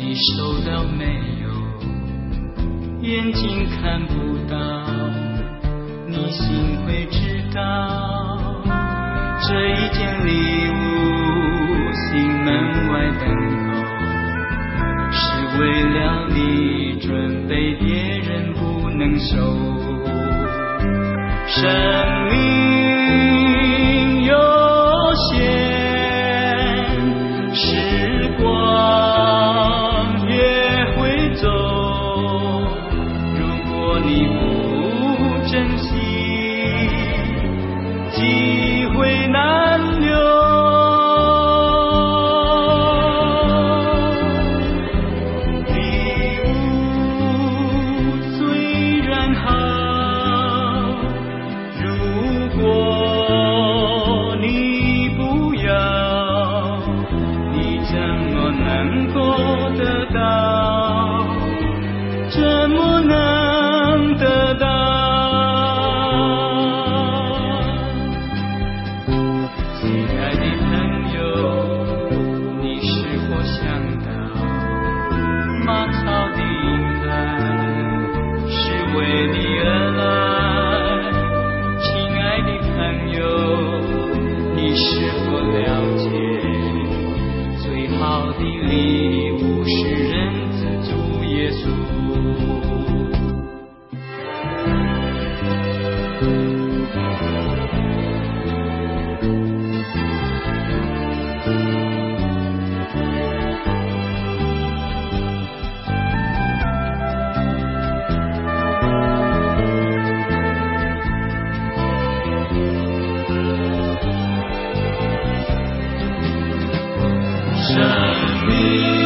你收到没有？眼睛看不到，你心会知道。这一件礼物，心门外等候，是为了你准备，别人不能收。生命有限，时光也会走，如果你不珍惜，机会难留。礼物虽然好，如果你不要，你怎么能够得到？怎么能得到？亲爱的朋友，你是否想到，马槽的迎来是为你而来？亲爱的朋友，你是否了解，最好的礼物是人子主耶稣。生命